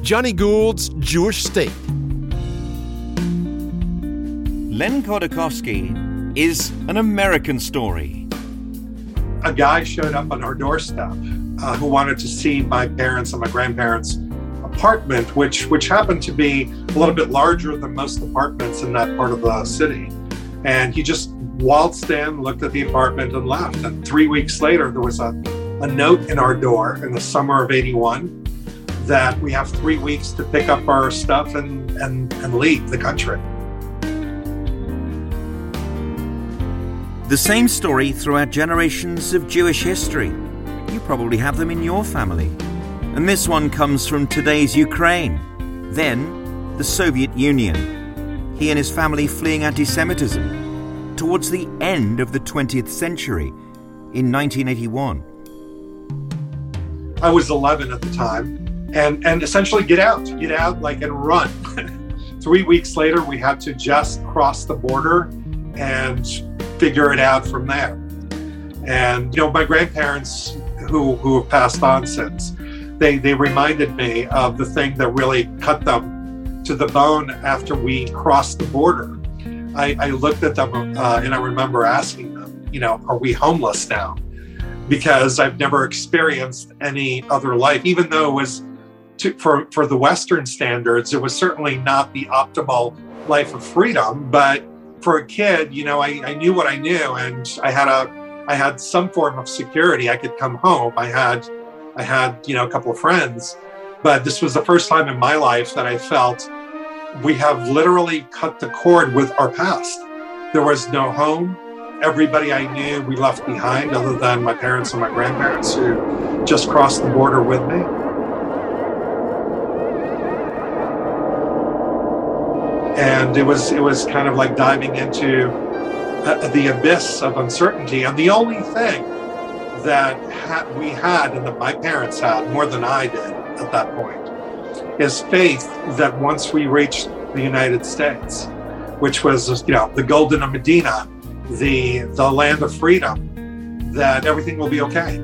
Johnny Gould's Jewish State. Len Khodorkovsky is an American story. A guy showed up on our doorstep who wanted to see my parents and my grandparents' apartment, which happened to be a little bit larger than most apartments in that part of the city. And he just waltzed in, looked at the apartment, and left. And 3 weeks later, there was a note in our door in the summer of '81 that we have 3 weeks to pick up our stuff and leave the country. The same story throughout generations of Jewish history. You probably have them in your family. And this one comes from today's Ukraine, then the Soviet Union. He and his family fleeing anti-Semitism towards the end of the 20th century in 1981. I was 11 at the time, and essentially get out and run. 3 weeks later, we had to just cross the border and figure it out from there. And my grandparents who have passed on since, they reminded me of the thing that really cut them to the bone after we crossed the border. I looked at them and I remember asking them, are we homeless now? Because I've never experienced any other life, even though it was for the Western standards, it was certainly not the optimal life of freedom. But for a kid, I knew what I knew, and I had some form of security. I could come home. I had a couple of friends, but this was the first time in my life that I felt we have literally cut the cord with our past. There was no home. Everybody I knew we left behind, other than my parents and my grandparents who just crossed the border with me. And it was kind of like diving into the abyss of uncertainty. And the only thing that we had, and that my parents had more than I did at that point, is faith that once we reached the United States, which was the Golden Medina, the land of freedom, that everything will be okay.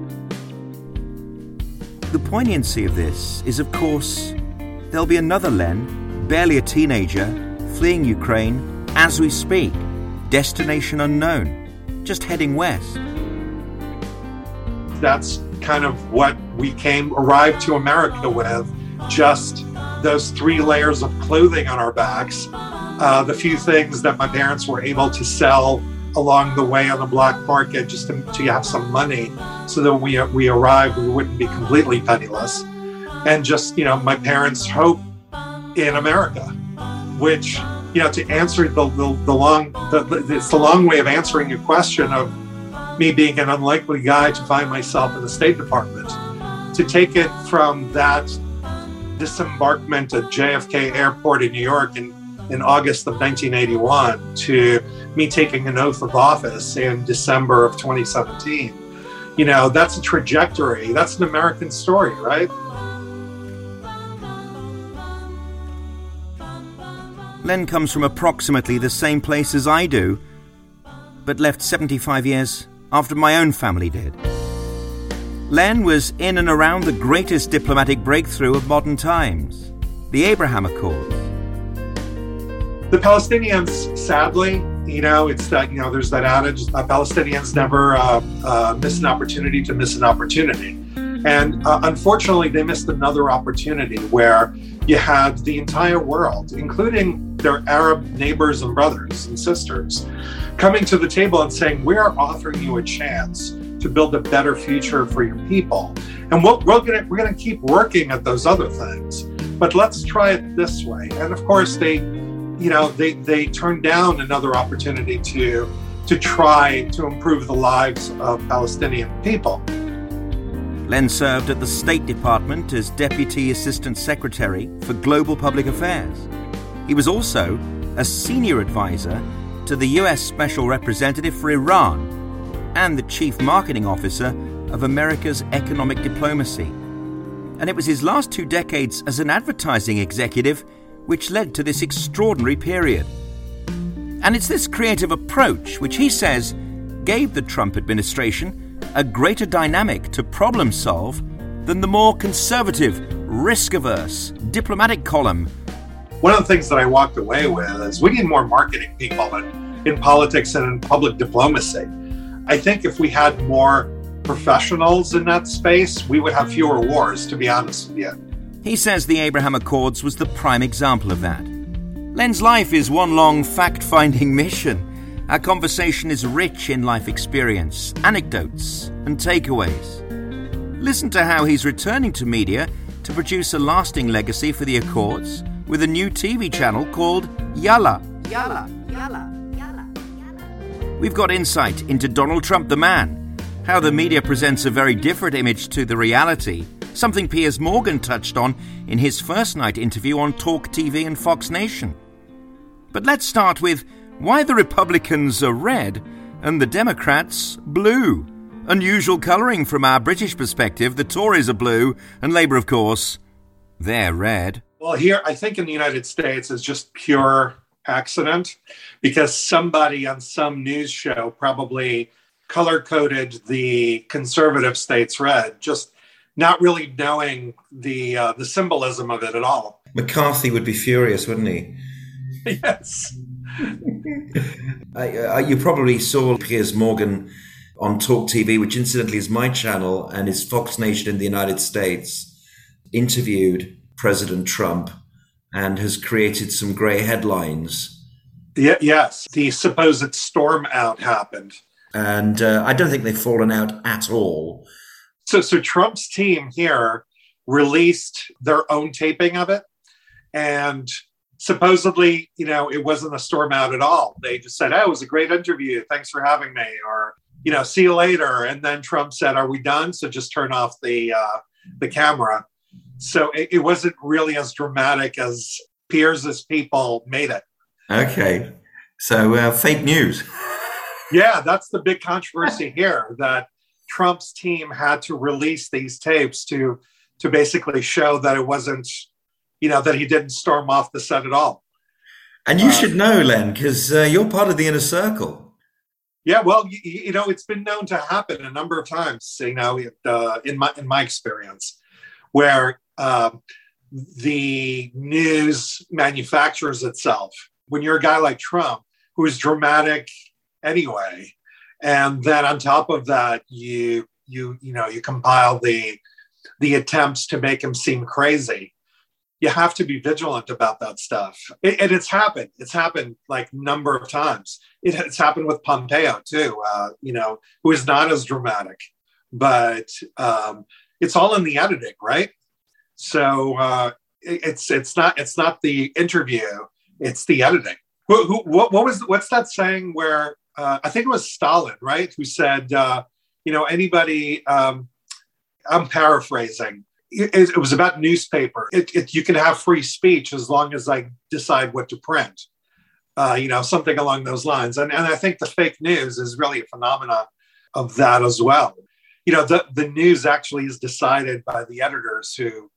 The poignancy of this is, of course, there'll be another Len, barely a teenager, fleeing Ukraine as we speak, destination unknown, just heading west. That's kind of what we arrived to America with, just those 3 layers of clothing on our backs, the few things that my parents were able to sell along the way on the black market just to have some money, so that when we arrived, we wouldn't be completely penniless. And just, my parents' hope in America, which, to answer it's the long way of answering your question of me being an unlikely guy to find myself in the State Department, to take it from that disembarkment at JFK Airport in New York in August of 1981 to me taking an oath of office in December of 2017. That's a trajectory. That's an American story, right? Len comes from approximately the same place as I do, but left 75 years after my own family did. Len was in and around the greatest diplomatic breakthrough of modern times, the Abraham Accords. The Palestinians, sadly, it's that, there's that adage, Palestinians never miss an opportunity to miss an opportunity. And unfortunately, they missed another opportunity where you had the entire world, including their Arab neighbors and brothers and sisters, coming to the table and saying, we are offering you a chance to build a better future for your people. And we're going to keep working at those other things, but let's try it this way. And of course, they turned down another opportunity to try to improve the lives of Palestinian people. Len served at the State Department as Deputy Assistant Secretary for Global Public Affairs. He was also a senior advisor to the U.S. Special Representative for Iran and the Chief Marketing Officer of America's Economic Diplomacy. And it was his last 2 decades as an advertising executive which led to this extraordinary period. And it's this creative approach which he says gave the Trump administration a greater dynamic to problem solve than the more conservative risk-averse, diplomatic column. One of the things that I walked away with is we need more marketing people in politics and in public diplomacy. I think if we had more professionals in that space, we would have fewer wars, to be honest with you. He says the Abraham Accords was the prime example of that. Len's life is one long fact-finding mission. Our conversation is rich in life experience, anecdotes, and takeaways. Listen to how he's returning to media to produce a lasting legacy for the Accords with a new TV channel called Yalla. We've got insight into Donald Trump the man, how the media presents a very different image to the reality, something Piers Morgan touched on in his first night interview on Talk TV and Fox Nation. But let's start with why the Republicans are red and the Democrats blue. Unusual colouring from our British perspective. The Tories are blue and Labour, of course, they're red. Well, here, I think in the United States, it's just pure accident because somebody on some news show probably color-coded the conservative states red, just not really knowing the symbolism of it at all. McCarthy would be furious, wouldn't he? Yes. You probably saw Piers Morgan on Talk TV, which incidentally is my channel and is Fox Nation in the United States, interviewed President Trump and has created some grey headlines. Yes, the supposed storm out happened. And I don't think they've fallen out at all. So Trump's team here released their own taping of it. And supposedly, it wasn't a storm out at all. They just said, oh, it was a great interview. Thanks for having me. Or, see you later. And then Trump said, are we done? So just turn off the camera. So it wasn't really as dramatic as Piers' people made it. Okay. So fake news. Yeah, that's the big controversy here, that Trump's team had to release these tapes to basically show that it wasn't, that he didn't storm off the set at all. And you should know, Len, because you're part of the inner circle. Yeah, well, it's been known to happen a number of times, in my experience, where the news manufactures itself. When you're a guy like Trump, who is dramatic anyway, and then on top of that, you compile the attempts to make him seem crazy. You have to be vigilant about that stuff. And it's happened. It's happened like a number of times. It's happened with Pompeo too, who is not as dramatic, but it's all in the editing, right? So it's not the interview, it's the editing. What's that saying where I think it was Stalin, right? Who said, anybody, I'm paraphrasing. It was about newspaper. You can have free speech as long as I decide what to print, something along those lines. And I think the fake news is really a phenomena of that as well. The news actually is decided by the editors who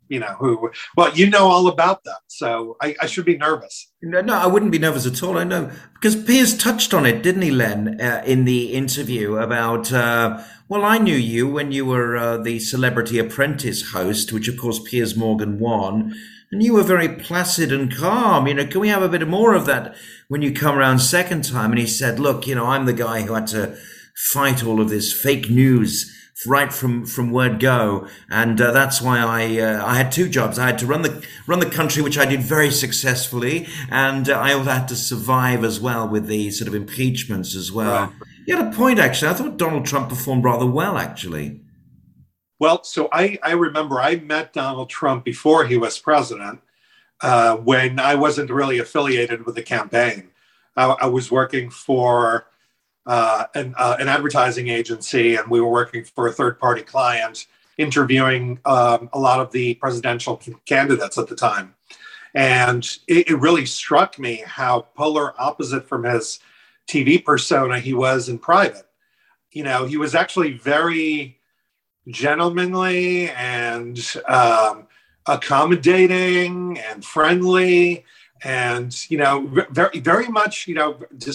all about that. So I should be nervous. No, I wouldn't be nervous at all. I know, because Piers touched on it, didn't he, Len, in the interview about, I knew you when you were the Celebrity Apprentice host, which of course Piers Morgan won. And you were very placid and calm. Can we have a bit more of that when you come around second time? And he said, look, I'm the guy who had to fight all of this fake news right from word go, and that's why I had two jobs. I had to run the country, which I did very successfully, and I also had to survive as well with the sort of impeachments as well. Right. You had a point, actually. I thought Donald Trump performed rather well, actually. Well, so I remember I met Donald Trump before he was president, when I wasn't really affiliated with the campaign. I was working for an advertising agency, and we were working for a third-party client, interviewing a lot of the presidential candidates at the time. And it really struck me how polar opposite from his TV persona he was in private. He was actually very gentlemanly and accommodating and friendly, and very, very much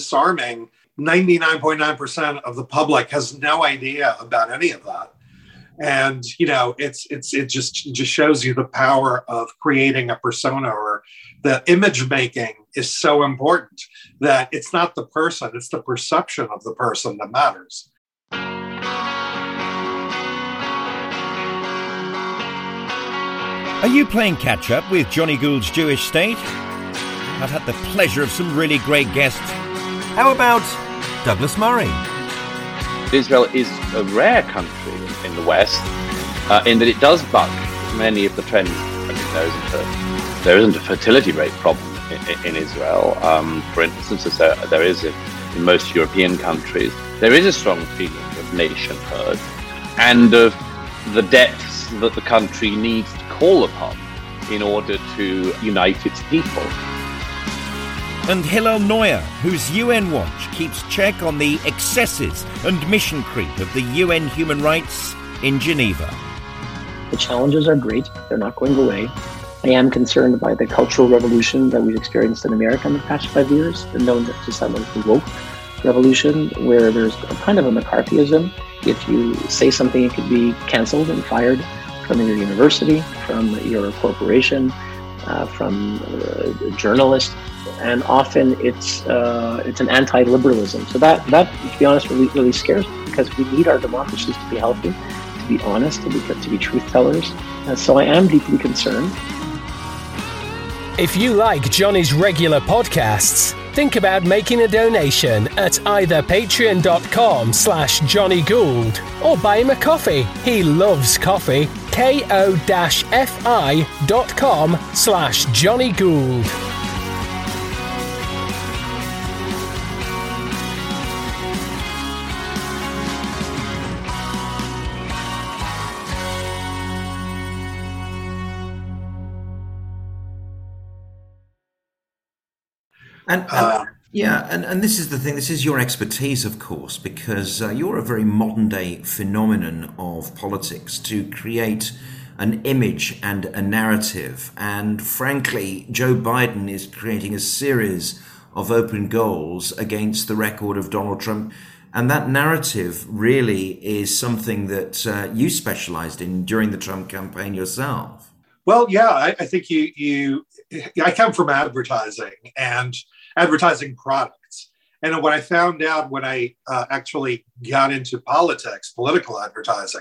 disarming. 99.9% of the public has no idea about any of that. And, it just shows you the power of creating a persona, or the image making is so important that it's not the person, it's the perception of the person that matters. Are you playing catch up with Johnny Gould's Jewish State? I've had the pleasure of some really great guests. How about Douglas Murray? Israel is a rare country in the West in that it does buck many of the trends. I mean, there isn't a fertility rate problem in Israel, for instance, as there is in most European countries. There is a strong feeling of nationhood and of the depths that the country needs to call upon in order to unite its people. And Hillel Neuer, whose UN Watch keeps check on the excesses and mission creep of the UN human rights in Geneva. The challenges are great. They're not going away. I am concerned by the cultural revolution that we've experienced in America in the past 5 years, known to some as the woke revolution, where there's a kind of a McCarthyism. If you say something, it could be canceled and fired from your university, from your corporation, from a journalist, and often it's an anti-liberalism. So that to be honest, really scares me, because we need our democracies to be healthy, to be honest, to be truth tellers. So I am deeply concerned. If you like Johnny's regular podcasts, think about making a donation at either patreon.com/Johnny Gould or buy him a coffee. He loves coffee. ko-fi.com/Johnny Gould. And this is the thing. This is your expertise, of course, because you're a very modern day phenomenon of politics to create an image and a narrative. And frankly, Joe Biden is creating a series of open goals against the record of Donald Trump. And that narrative really is something that you specialized in during the Trump campaign yourself. Well, yeah, I think I come from advertising and advertising products. And what I found out when I actually got into politics, political advertising,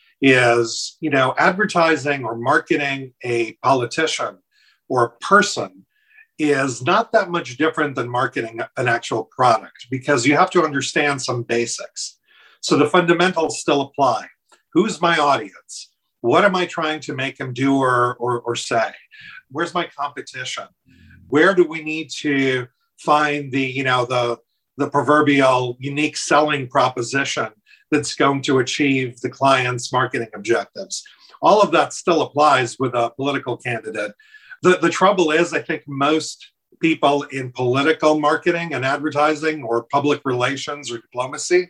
is, advertising or marketing a politician or a person is not that much different than marketing an actual product, because you have to understand some basics. So the fundamentals still apply. Who's my audience? What am I trying to make them do or say? Where's my competition? Where do we need to find the proverbial unique selling proposition that's going to achieve the client's marketing objectives? All of that still applies with a political candidate. The trouble is, I think most people in political marketing and advertising or public relations or diplomacy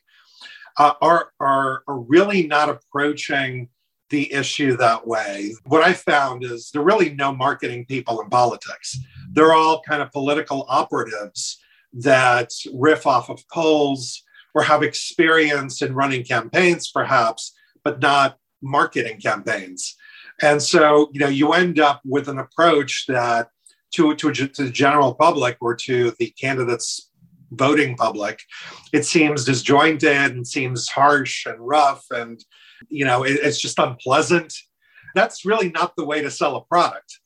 are really not approaching the issue that way. What I found is there are really no marketing people in politics. They're all kind of political operatives that riff off of polls or have experience in running campaigns, perhaps, but not marketing campaigns. And so, you end up with an approach that to the general public or to the candidate's voting public, it seems disjointed and seems harsh and rough, and it's just unpleasant. That's really not the way to sell a product.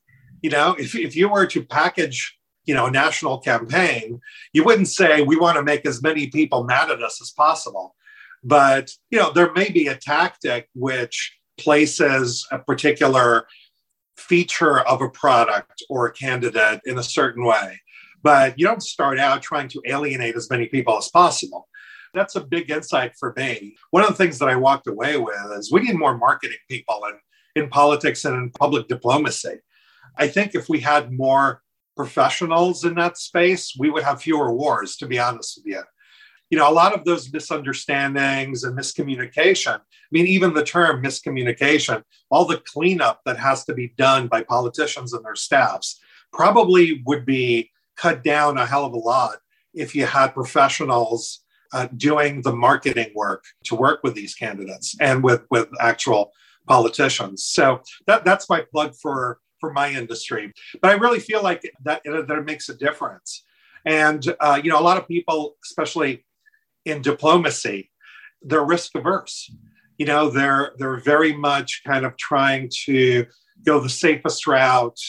If you were to package, a national campaign, you wouldn't say we want to make as many people mad at us as possible. But, there may be a tactic which places a particular feature of a product or a candidate in a certain way. But you don't start out trying to alienate as many people as possible. That's a big insight for me. One of the things that I walked away with is we need more marketing people in politics and in public diplomacy. I think if we had more professionals in that space, we would have fewer wars, to be honest with you. A lot of those misunderstandings and miscommunication, even the term miscommunication, all the cleanup that has to be done by politicians and their staffs probably would be cut down a hell of a lot if you had professionals doing the marketing work to work with these candidates and with actual politicians. So that's my plug for my industry. But I really feel like that it makes a difference. And, a lot of people, especially in diplomacy, they're risk averse. They're very much kind of trying to go the safest route,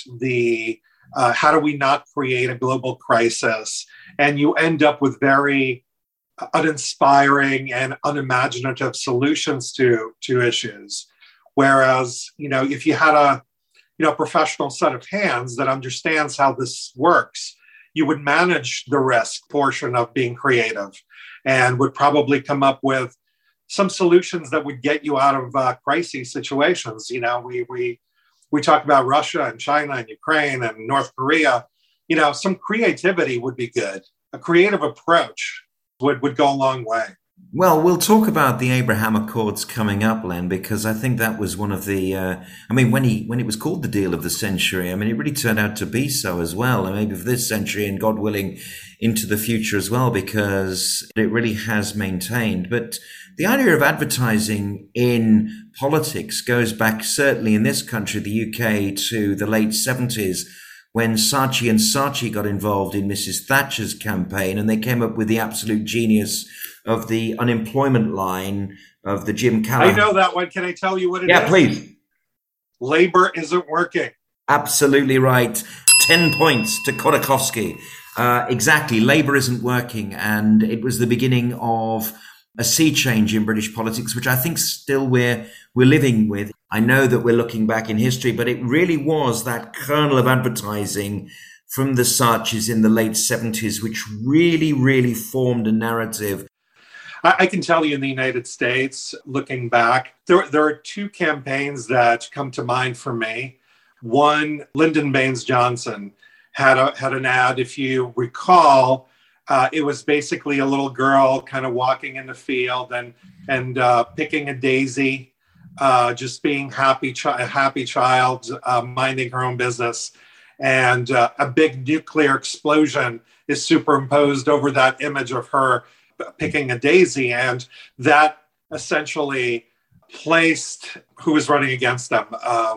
how do we not create a global crisis? And you end up with very uninspiring and unimaginative solutions to issues. Whereas, if you had a professional set of hands that understands how this works, you would manage the risk portion of being creative and would probably come up with some solutions that would get you out of crisis situations. We talk about Russia and China and Ukraine and North Korea. Some creativity would be good. A creative approach would go a long way. Well, we'll talk about the Abraham Accords coming up, Len, because I think that was one of the, when it was called the deal of the century, it really turned out to be so as well. And maybe for this century and God willing into the future as well, because it really has maintained. But the idea of advertising in politics goes back certainly in this country, the UK, to the late 70s, when Saatchi and Saatchi got involved in Mrs. Thatcher's campaign, and they came up with the absolute genius of the unemployment line of the Jim Callaghan. I know that one. Can I tell you what it is? Yeah, please. Labor isn't working. Absolutely right. 10 points to Khodorkovsky. Exactly. Labor isn't working. And it was the beginning of a sea change in British politics, which I think still we're living with. I know that we're looking back in history, but it really was that kernel of advertising from the Saatchis in the late 70s, which really, really formed a narrative. I can tell you in the United States, looking back, there are two campaigns that come to mind for me. One, Lyndon Baines Johnson had an ad, if you recall. It was basically a little girl kind of walking in the field and picking a daisy, just being a happy child, minding her own business. And a big nuclear explosion is superimposed over that image of her picking a daisy. And that essentially placed who was running against them,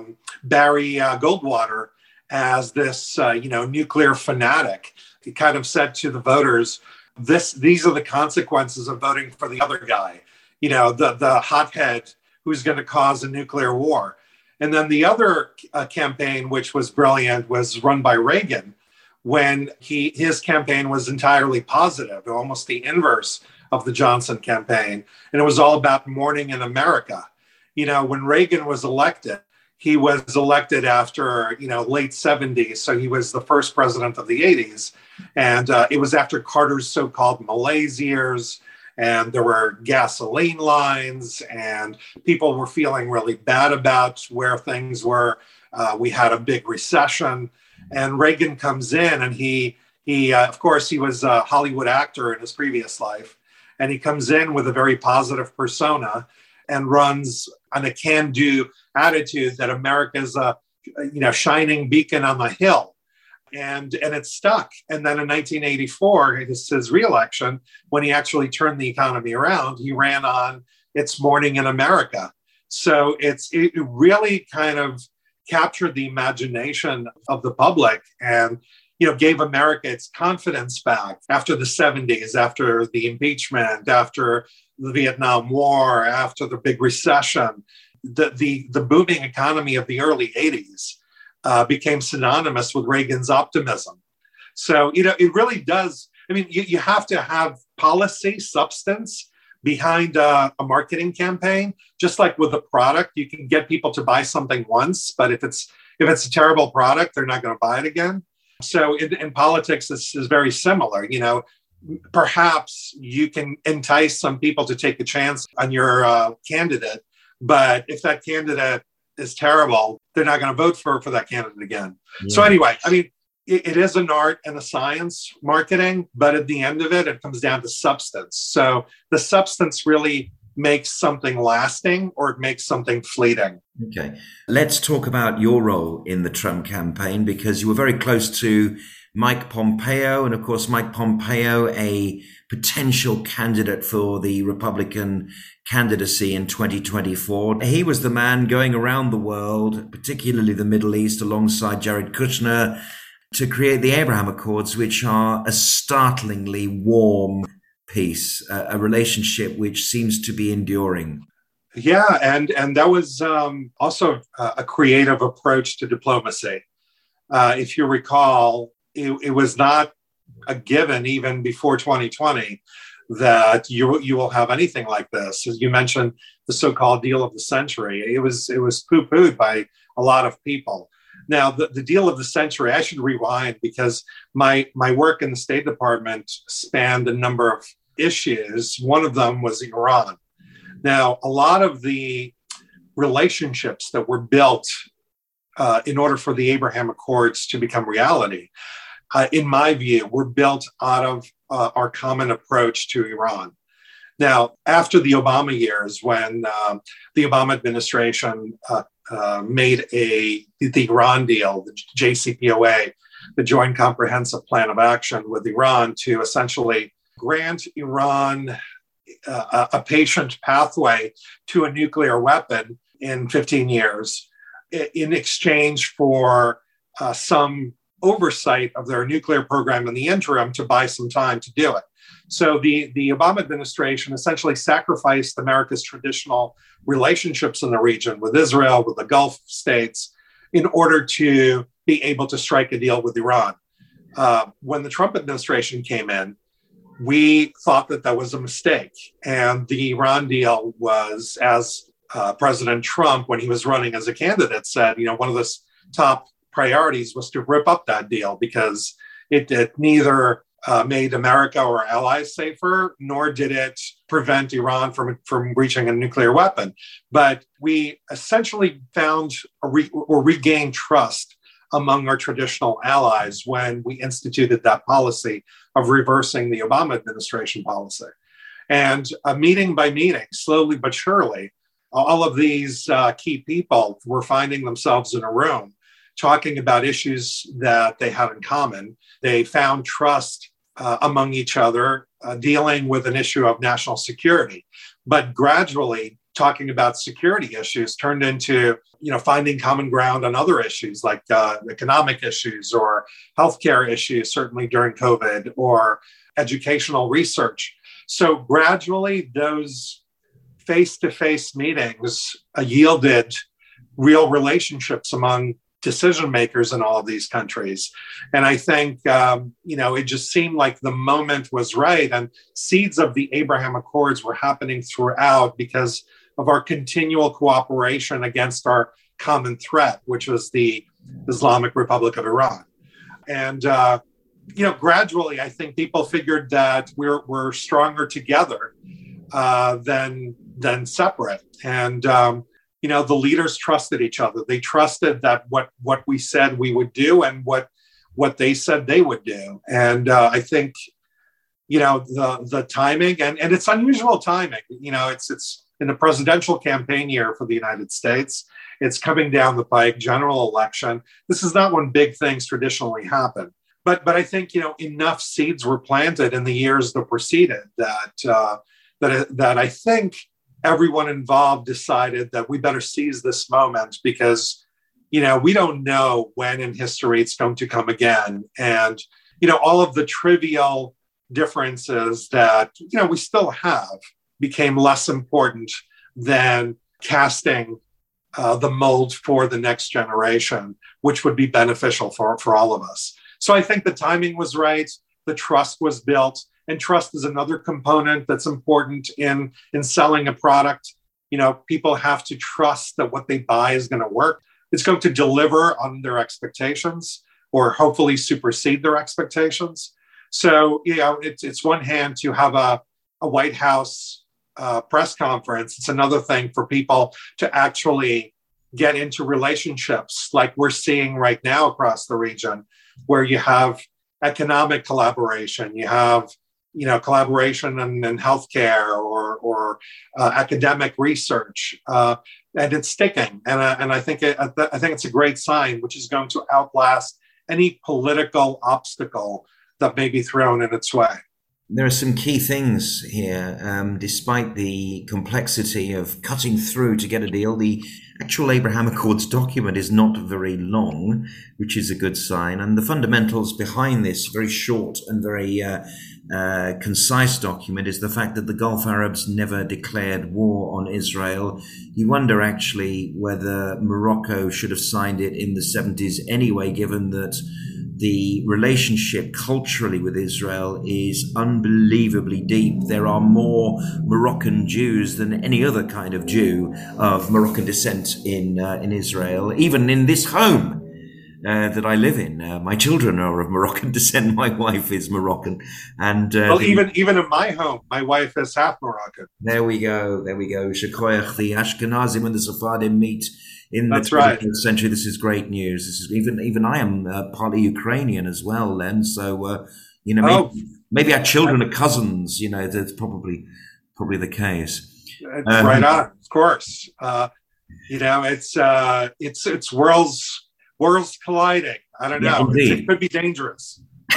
Barry Goldwater, as this, nuclear fanatic. He kind of said to the voters, these are the consequences of voting for the other guy, the hothead who's going to cause a nuclear war. And then the other campaign, which was brilliant, was run by Reagan, when his campaign was entirely positive, almost the inverse of the Johnson campaign. And it was all about mourning in America. When Reagan was elected, he was elected after, late 70s. So he was the first president of the 80s. And it was after Carter's so-called malaise years. And there were gasoline lines and people were feeling really bad about where things were. We had a big recession. And Reagan comes in and he of course, he was a Hollywood actor in his previous life. And he comes in with a very positive persona and runs on a can-do attitude that America is a shining beacon on the hill. And it stuck. And then in 1984, his re-election, when he actually turned the economy around, he ran on "It's Morning in America." So it really kind of captured the imagination of the public and gave America its confidence back after the 70s, after the impeachment, after the Vietnam War, after the big recession. The booming economy of the early 80s became synonymous with Reagan's optimism. So, it really does. You have to have policy substance behind a marketing campaign. Just like with a product, you can get people to buy something once, but if it's a terrible product, they're not going to buy it again. So in politics, this is very similar. Perhaps you can entice some people to take a chance on your candidate, but if that candidate is terrible, they're not going to vote for that candidate again. Yeah. So anyway, it is an art and a science, marketing, but at the end of it, it comes down to substance. So the substance really makes something lasting or it makes something fleeting. Okay. Let's talk about your role in the Trump campaign, because you were very close to Mike Pompeo. And of course, Mike Pompeo, a potential candidate for the Republican candidacy in 2024. He was the man going around the world, particularly the Middle East, alongside Jared Kushner, to create the Abraham Accords, which are a startlingly warm peace, a relationship which seems to be enduring. Yeah, and that was also a creative approach to diplomacy. If you recall, it was not a given even before 2020 that you will have anything like this. As you mentioned, the so-called deal of the century. It was poo-pooed by a lot of people. Now, the deal of the century, I should rewind because my work in the State Department spanned a number of issues. One of them was Iran. Now, a lot of the relationships that were built in order for the Abraham Accords to become reality, in my view, were built out of our common approach to Iran. Now, after the Obama years, when the Obama administration made the Iran deal, the JCPOA, the Joint Comprehensive Plan of Action with Iran, to essentially grant Iran a patient pathway to a nuclear weapon in 15 years in exchange for some oversight of their nuclear program in the interim to buy some time to do it. So the Obama administration essentially sacrificed America's traditional relationships in the region with Israel, with the Gulf states, in order to be able to strike a deal with Iran. When the Trump administration came in, we thought that was a mistake. And the Iran deal was, as President Trump, when he was running as a candidate, said, one of the top priorities was to rip up that deal because it neither made America or allies safer, nor did it prevent Iran from reaching a nuclear weapon. But we essentially found or regained trust among our traditional allies when we instituted that policy of reversing the Obama administration policy. And meeting by meeting, slowly but surely, all of these key people were finding themselves in a room talking about issues that they had in common. They found trust among each other, dealing with an issue of national security. But gradually, talking about security issues turned into, finding common ground on other issues like economic issues or healthcare issues, certainly during COVID, or educational research. So gradually, those face-to-face meetings yielded real relationships among decision makers in all of these countries. And I think, it just seemed like the moment was right. And seeds of the Abraham Accords were happening throughout because of our continual cooperation against our common threat, which was the Islamic Republic of Iran. And, gradually, I think people figured that we're stronger together than separate. And, the leaders trusted each other. They trusted that what we said we would do and what they said they would do. And I think, the timing, and it's unusual timing. It's in the presidential campaign year for the United States. It's coming down the pike, general election. This is not when big things traditionally happen. But I think, enough seeds were planted in the years that preceded that I think everyone involved decided that we better seize this moment because, we don't know when in history it's going to come again. And, all of the trivial differences that, we still have became less important than casting the mold for the next generation, which would be beneficial for all of us. So I think the timing was right. The trust was built. And trust is another component that's important in selling a product. People have to trust that what they buy is going to work. It's going to deliver on their expectations or hopefully supersede their expectations. So, it's one hand to have a White House press conference. It's another thing for people to actually get into relationships like we're seeing right now across the region, where you have economic collaboration, you have collaboration in healthcare or academic research, and it's sticking. And I think it's a great sign, which is going to outlast any political obstacle that may be thrown in its way. There are some key things here. Despite the complexity of cutting through to get a deal, the actual Abraham Accords document is not very long, which is a good sign. And the fundamentals behind this very short and very concise document is the fact that the Gulf Arabs never declared war on Israel. You wonder actually whether Morocco should have signed it in the 70s anyway, given that the relationship culturally with Israel is unbelievably deep. There are more Moroccan Jews than any other kind of Jew of Moroccan descent in Israel, even in this home that I live in. My children are of Moroccan descent. My wife is Moroccan, and even in my home, my wife is half Moroccan. There we go. Shekoyach, the Ashkenazim and the Sephardim meet in the 20th century. This is great news. This is even I am partly Ukrainian as well, Len. So maybe our children are cousins. That's probably the case. Right on, of course. It's worlds colliding. I don't know. It could be dangerous.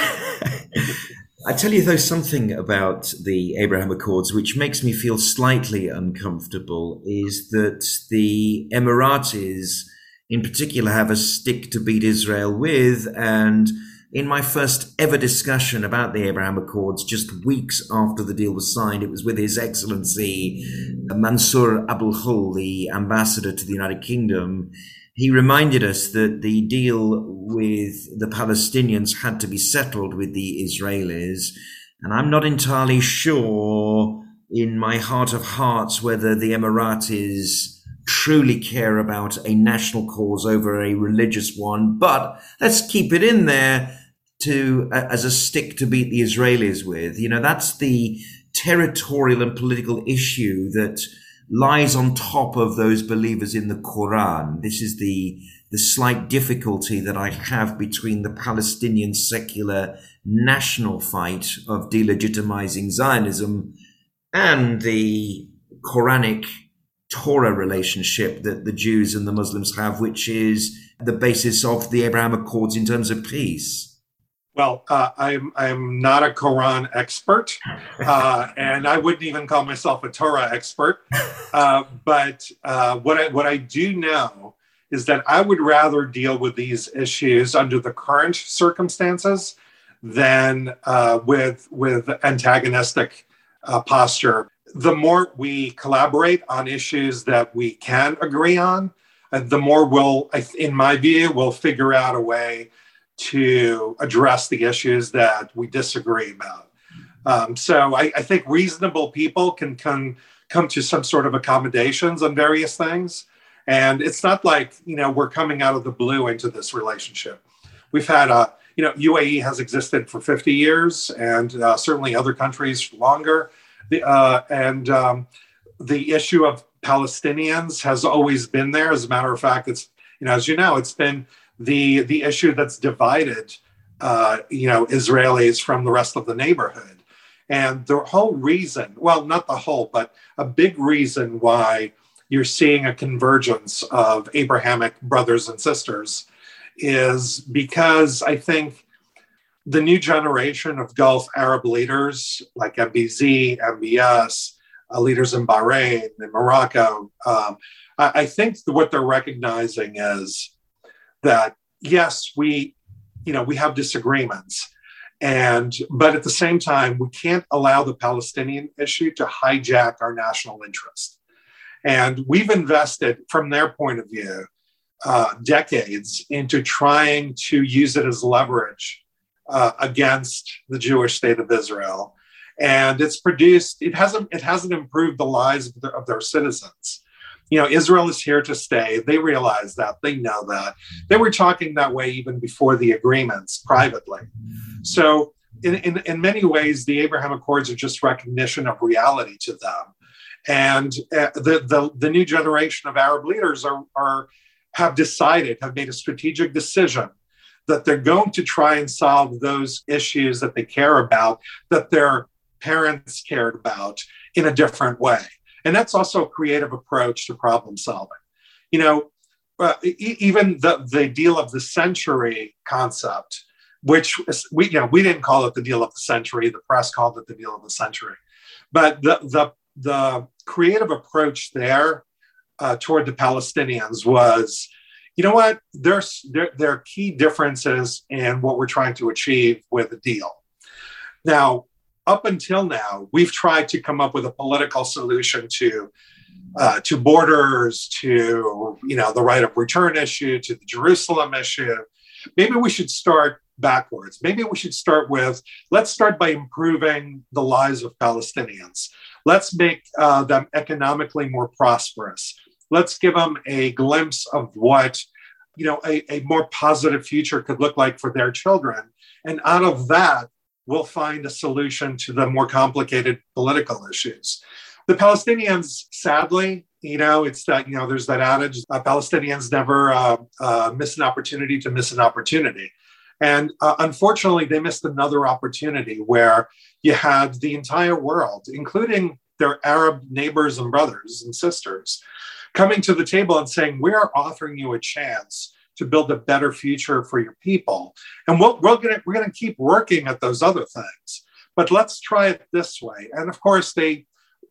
I tell you, though, something about the Abraham Accords which makes me feel slightly uncomfortable is that the Emiratis in particular have a stick to beat Israel with. And in my first ever discussion about the Abraham Accords, just weeks after the deal was signed, it was with His Excellency Mansour Abul Khul, the ambassador to the United Kingdom. He reminded us that the deal with the Palestinians had to be settled with the Israelis. And I'm not entirely sure in my heart of hearts whether the Emiratis truly care about a national cause over a religious one. But let's keep it in there as a stick to beat the Israelis with. That's the territorial and political issue that lies on top of those believers in the Quran. This is the slight difficulty that I have between the Palestinian secular national fight of delegitimizing Zionism and the Quranic Torah relationship that the Jews and the Muslims have, which is the basis of the Abraham Accords in terms of peace. Well, I'm not a Quran expert, and I wouldn't even call myself a Torah expert. But what I do know is that I would rather deal with these issues under the current circumstances than with antagonistic posture. The more we collaborate on issues that we can agree on, the more in my view, we'll figure out a way to address the issues that we disagree about. So I think reasonable people can come to some sort of accommodations on various things. And it's not like, we're coming out of the blue into this relationship. We've had, UAE has existed for 50 years and certainly other countries longer. The issue of Palestinians has always been there. As a matter of fact, it's, it's been the issue that's divided, Israelis from the rest of the neighborhood. And the whole reason, well, not the whole, but a big reason why you're seeing a convergence of Abrahamic brothers and sisters is because I think the new generation of Gulf Arab leaders like MBZ, MBS, leaders in Bahrain and Morocco, I think what they're recognizing is that yes, we have disagreements, but at the same time, we can't allow the Palestinian issue to hijack our national interest. And we've invested, from their point of view, decades into trying to use it as leverage against the Jewish state of Israel, and it hasn't improved the lives of their citizens. Israel is here to stay. They realize that. They know that. They were talking that way even before the agreements privately. So in many ways, the Abraham Accords are just recognition of reality to them. And the new generation of Arab leaders have made a strategic decision that they're going to try and solve those issues that they care about, that their parents cared about, in a different way. And that's also a creative approach to problem solving. even the deal of the century concept, which we didn't call it the deal of the century. The press called it the deal of the century. But the creative approach there toward the Palestinians was, you know what, there are key differences in what we're trying to achieve with the deal. Now, up until now, we've tried to come up with a political solution to borders, to the right of return issue, to the Jerusalem issue. Maybe we should start backwards. Maybe we should let's start by improving the lives of Palestinians. Let's make them economically more prosperous. Let's give them a glimpse of what a more positive future could look like for their children. And out of that, we'll find a solution to the more complicated political issues. The Palestinians, sadly, it's that, there's that adage, Palestinians never miss an opportunity to miss an opportunity. And unfortunately, they missed another opportunity where you had the entire world, including their Arab neighbors and brothers and sisters, coming to the table and saying, we are offering you a chance to build a better future for your people. And we're going to keep working at those other things, but let's try it this way. And of course, they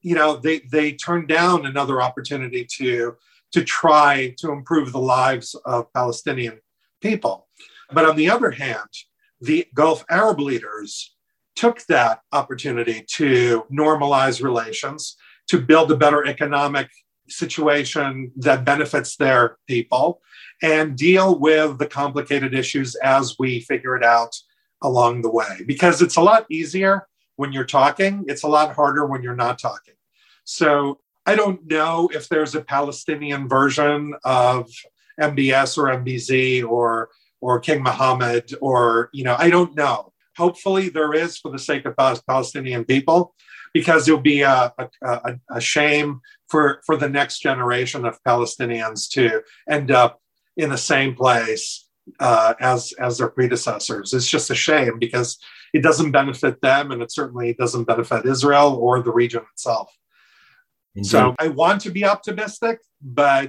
turned down another opportunity to try to improve the lives of Palestinian people. But on the other hand, the Gulf Arab leaders took that opportunity to normalize relations, to build a better economic situation that benefits their people, and deal with the complicated issues as we figure it out along the way. Because it's a lot easier when you're talking. It's a lot harder when you're not talking. So I don't know if there's a Palestinian version of MBS or MBZ or King Mohammed, or, I don't know. Hopefully there is, for the sake of Palestinian people, because it'll be a shame for the next generation of Palestinians to end up in the same place as their predecessors. It's just a shame because it doesn't benefit them, and it certainly doesn't benefit Israel or the region itself. Indeed. So I want to be optimistic, but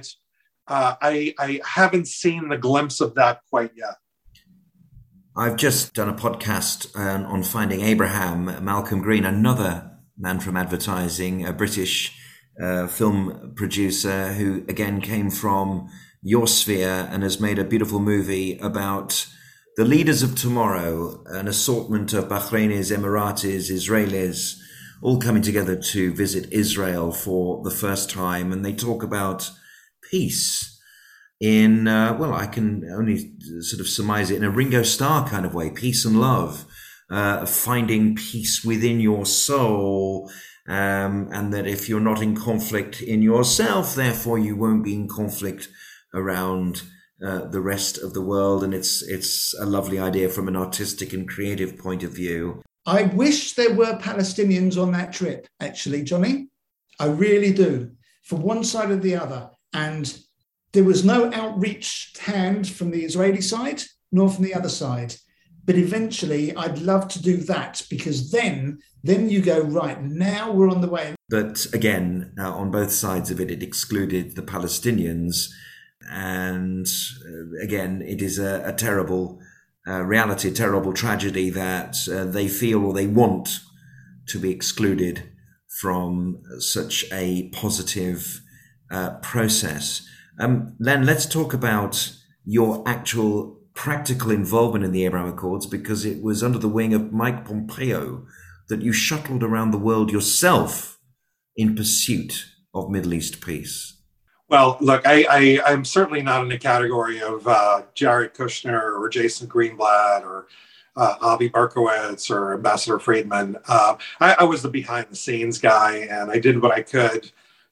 I haven't seen the glimpse of that quite yet. I've just done a podcast on Finding Abraham. Malcolm Green, another man from advertising, a British film producer who again came from your sphere and has made a beautiful movie about the leaders of tomorrow, an assortment of Bahrainis, Emiratis, Israelis, all coming together to visit Israel for the first time. And they talk about peace in, I can only sort of surmise it in a Ringo Starr kind of way, peace and love, finding peace within your soul, and that if you're not in conflict in yourself, therefore you won't be in conflict around the rest of the world. And it's a lovely idea from an artistic and creative point of view. I wish there were Palestinians on that trip, actually, Johnny. I really do, from one side or the other. And there was no outreached hand from the Israeli side, nor from the other side. But eventually, I'd love to do that, because then you go, right, now we're on the way. But again, on both sides of it, it excluded the Palestinians. And again, it is a terrible reality, a terrible tragedy that they feel or they want to be excluded from such a positive process. Len, let's talk about your actual practical involvement in the Abraham Accords, because it was under the wing of Mike Pompeo that you shuttled around the world yourself in pursuit of Middle East peace. Well, look, I'm certainly not in the category of Jared Kushner or Jason Greenblatt or Avi Berkowitz or Ambassador Friedman. I was the behind-the-scenes guy, and I did what I could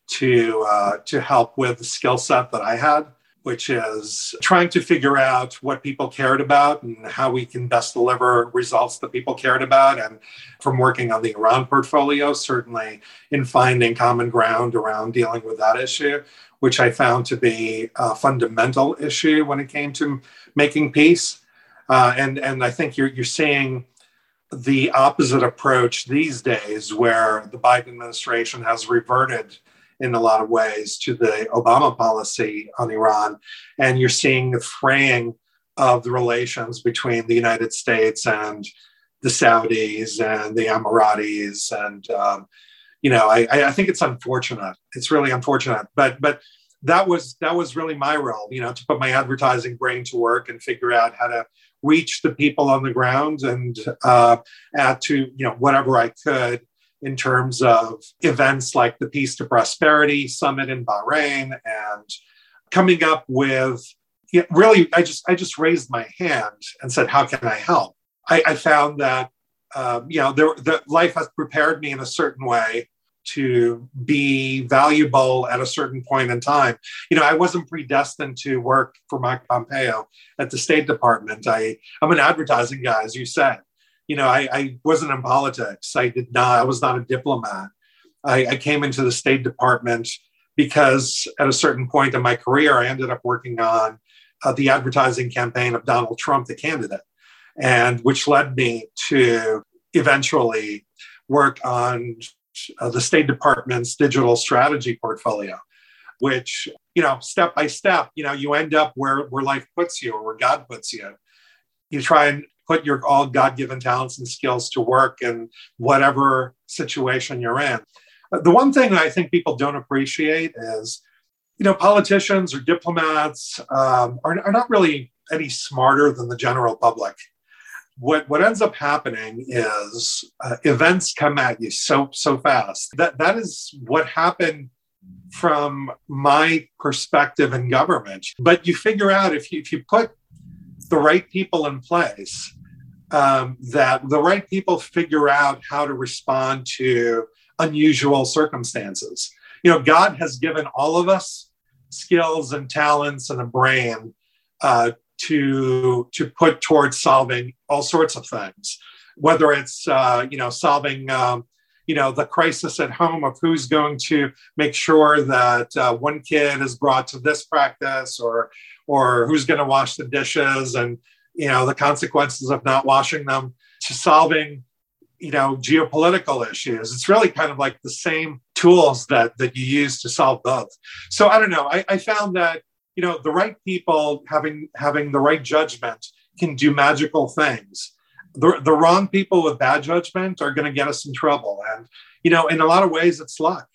to help with the skill set that I had, which is trying to figure out what people cared about and how we can best deliver results that people cared about. And from working on the Iran portfolio, certainly in finding common ground around dealing with that issue, which I found to be a fundamental issue when it came to making peace. And I think you're seeing the opposite approach these days, where the Biden administration has reverted in a lot of ways to the Obama policy on Iran. And you're seeing the fraying of the relations between the United States and the Saudis and the Emiratis. And, I think it's unfortunate. It's really unfortunate. But that was really my role, to put my advertising brain to work and figure out how to reach the people on the ground and add to, whatever I could in terms of events like the Peace to Prosperity Summit in Bahrain, and coming up with, really, I just raised my hand and said, how can I help? I found that, the life has prepared me in a certain way to be valuable at a certain point in time. I wasn't predestined to work for Mike Pompeo at the State Department. I'm an advertising guy, as you said. I wasn't in politics. I was not a diplomat. I came into the State Department because at a certain point in my career, I ended up working on the advertising campaign of Donald Trump, the candidate, and which led me to eventually work on the State Department's digital strategy portfolio, which, step by step, you end up where life puts you or where God puts you. You try and put your all God-given talents and skills to work in whatever situation you're in. The one thing I think people don't appreciate is, politicians or diplomats are not really any smarter than the general public. What ends up happening is events come at you so fast. That is what happened from my perspective in government. But you figure out if you put the right people in place, that the right people figure out how to respond to unusual circumstances. God has given all of us skills and talents and a brain to put towards solving all sorts of things, whether it's solving the crisis at home of who's going to make sure that one kid is brought to this practice, or who's going to wash the dishes and the consequences of not washing them, to solving geopolitical issues. It's really kind of like the same tools that you use to solve both. So I don't know. I found that the right people having the right judgment can do magical things. The wrong people with bad judgment are going to get us in trouble. And in a lot of ways, it's luck.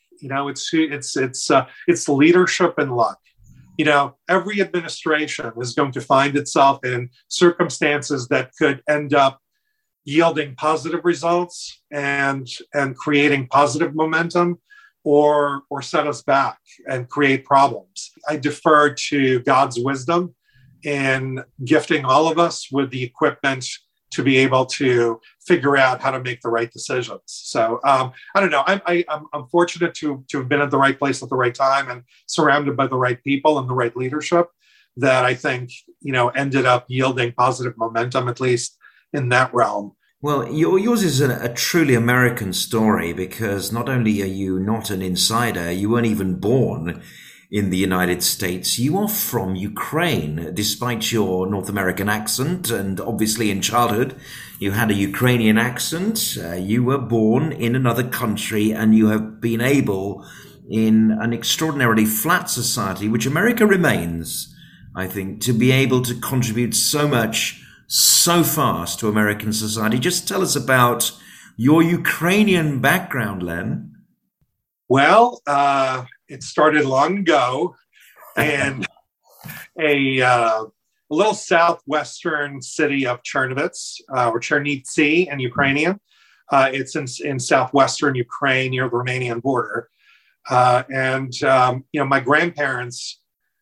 It's leadership and luck. Every administration is going to find itself in circumstances that could end up yielding positive results and creating positive momentum, or set us back and create problems. I defer to God's wisdom in gifting all of us with the equipment to be able to figure out how to make the right decisions. So I don't know. I'm fortunate to have been at the right place at the right time and surrounded by the right people and the right leadership that I think, ended up yielding positive momentum, at least in that realm. Well, yours is a truly American story, because not only are you not an insider, you weren't even born in the United States. You are from Ukraine, despite your North American accent, and obviously in childhood you had a Ukrainian accent. You were born in another country, and you have been able, in an extraordinarily flat society, which America remains, I think, to be able to contribute so much so fast to American society. Just tell us about your Ukrainian background, Len. Well, it started long ago in a little southwestern city of Chernivtsi, or Chernivtsi in Ukrainian. It's in southwestern Ukraine near the Romanian border. My grandparents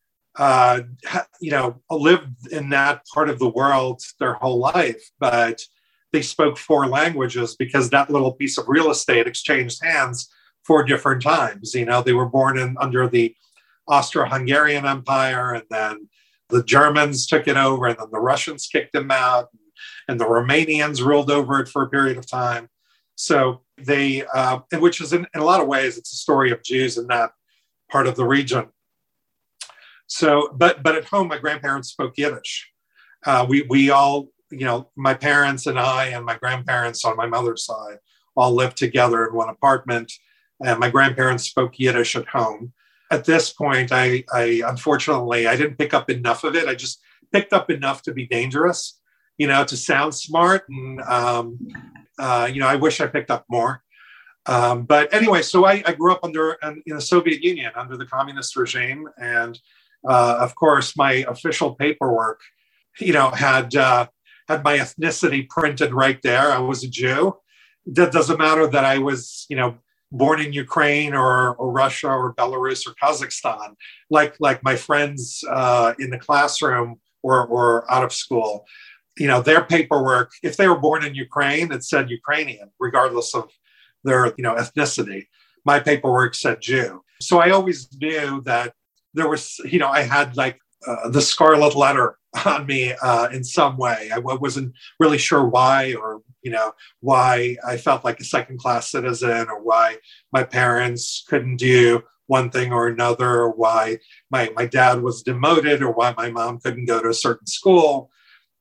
lived in that part of the world their whole life, but they spoke 4 languages because that little piece of real estate exchanged hands 4 different times. They were born under the Austro-Hungarian Empire, and then the Germans took it over, and then the Russians kicked them out, and the Romanians ruled over it for a period of time. So they, which is in a lot of ways, it's a story of Jews in that part of the region. So, but at home, my grandparents spoke Yiddish. We all, my parents and I and my grandparents on my mother's side all lived together in one apartment. and my grandparents spoke Yiddish at home. At this point, I unfortunately, I didn't pick up enough of it. I just picked up enough to be dangerous, to sound smart. And, I wish I picked up more. But anyway, so I grew up in the Soviet Union under the communist regime. And of course, my official paperwork, had my ethnicity printed right there. I was a Jew. That doesn't matter that I was, born in Ukraine or Russia or Belarus or Kazakhstan, like my friends in the classroom or out of school. Their paperwork, if they were born in Ukraine, it said Ukrainian, regardless of their, ethnicity. My paperwork said Jew. So I always knew that there was, I had the scarlet letter on me in some way. I wasn't really sure why, or why I felt like a second-class citizen, or why my parents couldn't do one thing or another, or why my dad was demoted, or why my mom couldn't go to a certain school.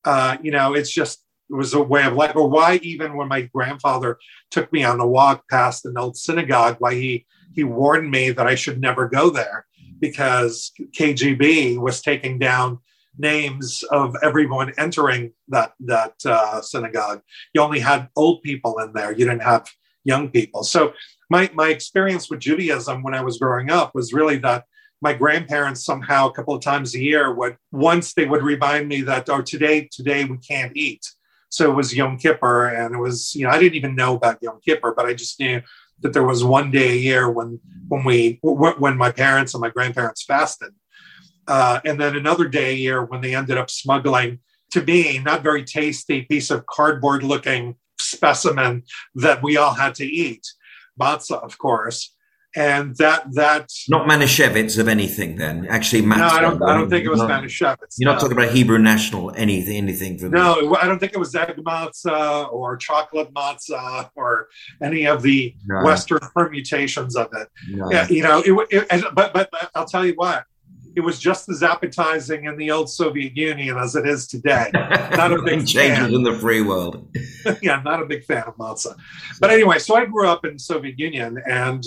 It was a way of life. Or why even when my grandfather took me on a walk past an old synagogue, why he warned me that I should never go there because KGB was taking down names of everyone entering that synagogue. You only had old people in there. You didn't have young people. So my experience with Judaism when I was growing up was really that my grandparents somehow a couple of times a year would remind me that, today we can't eat. So it was Yom Kippur, and it was, I didn't even know about Yom Kippur, but I just knew that there was one day a year when my parents and my grandparents fasted. And then another day a year when they ended up smuggling, to me, not very tasty piece of cardboard looking specimen that we all had to eat, matzah, of course. And that not Manischewitz of anything then, actually. Matzah, no, I don't think it was Manischewitz. You're not talking about Hebrew National, anything from No, I don't think it was egg matzah or chocolate matzah or any of the Western permutations of it. No. Yeah, but I'll tell you what. It was just as appetizing in the old Soviet Union as it is today. Not a big changes in the free world. Yeah, not a big fan of matzah. But anyway, so I grew up in the Soviet Union, and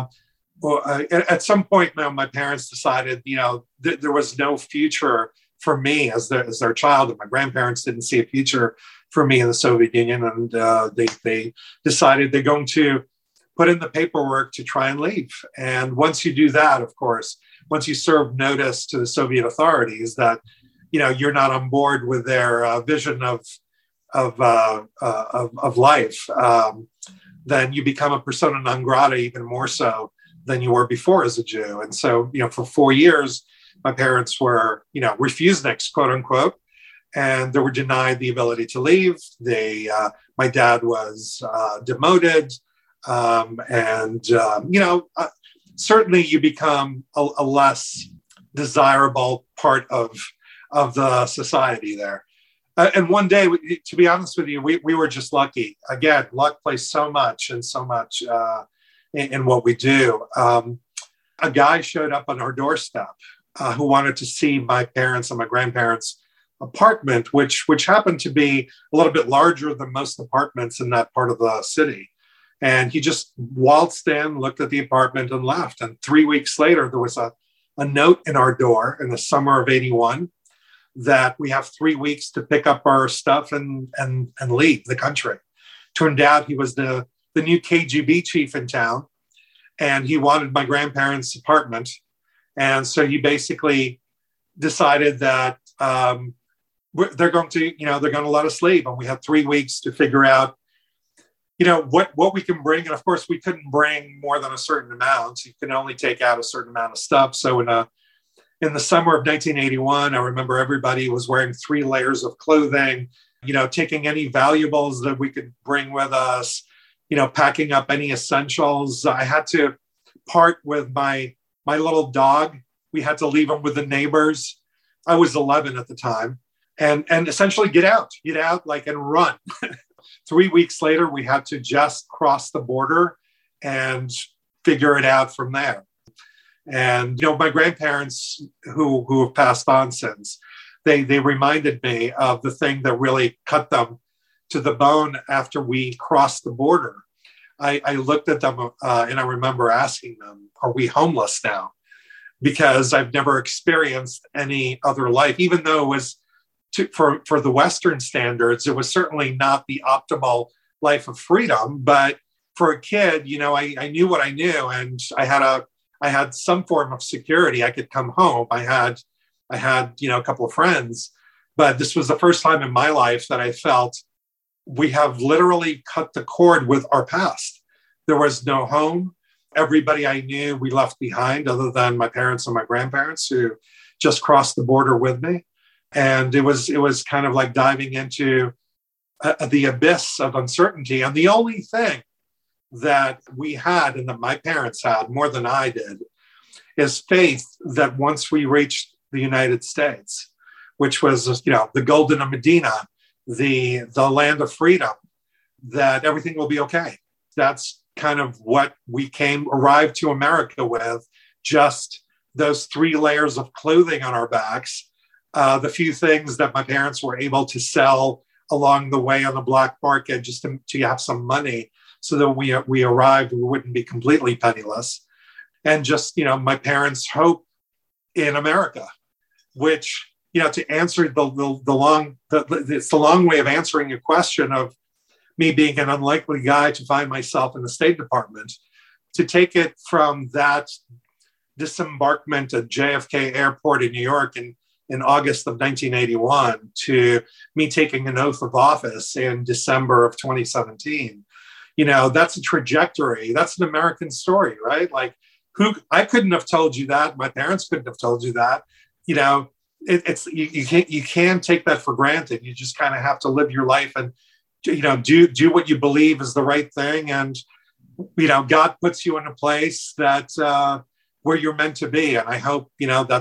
at some point, my parents decided, there was no future for me as their child, and my grandparents didn't see a future for me in the Soviet Union, and they decided they're going to put in the paperwork to try and leave. And once you do that, of course, once you serve notice to the Soviet authorities that, you're not on board with their vision of life, then you become a persona non grata even more so than you were before as a Jew. And so, for 4 years, my parents were, refuseniks, quote unquote, and they were denied the ability to leave. My dad was demoted. Certainly you become a less desirable part of the society there. And one day, to be honest with you, we were just lucky. Again, luck plays so much in what we do. A guy showed up on our doorstep who wanted to see my parents and my grandparents' apartment, which happened to be a little bit larger than most apartments in that part of the city. And he just waltzed in, looked at the apartment, and left. And 3 weeks later, there was a note in our door in the summer of '81 that we have 3 weeks to pick up our stuff and leave the country. Turned out he was the new KGB chief in town, and he wanted my grandparents' apartment. And so he basically decided that they're going to let us leave. And we had 3 weeks to figure out what we can bring. And of course, we couldn't bring more than a certain amount. You can only take out a certain amount of stuff. So in the summer of 1981, I remember everybody was wearing 3 layers of clothing, taking any valuables that we could bring with us, packing up any essentials. I had to part with my little dog. We had to leave him with the neighbors. I was 11 at the time, and essentially get out and run. 3 weeks later, we had to just cross the border and figure it out from there. And, my grandparents who have passed on since, they reminded me of the thing that really cut them to the bone after we crossed the border. I looked at them and I remember asking them, are we homeless now? Because I've never experienced any other life, even though it was for the Western standards, it was certainly not the optimal life of freedom. But for a kid, I knew what I knew, and I had some form of security. I could come home. I had a couple of friends, but this was the first time in my life that I felt we have literally cut the cord with our past. There was no home. Everybody I knew we left behind, other than my parents and my grandparents who just crossed the border with me. And it was kind of like diving into the abyss of uncertainty. And the only thing that we had, and that my parents had more than I did, is faith that once we reached the United States, which was, the Golden Medina, the land of freedom, that everything will be okay. That's kind of what we arrived to America with, just those 3 layers of clothing on our backs, the few things that my parents were able to sell along the way on the black market just to have some money, so that we arrived, we wouldn't be completely penniless. And just, my parents' hope in America, which, to answer it's the long way of answering your question of me being an unlikely guy to find myself in the State Department, to take it from that disembarkment at JFK Airport in New York in August of 1981 to me taking an oath of office in December of 2017. That's a trajectory. That's an American story, right? Like, I couldn't have told you that. My parents couldn't have told you that. You can't take that for granted. You just kind of have to live your life and, do what you believe is the right thing. And, God puts you in a place that, where you're meant to be. And I hope,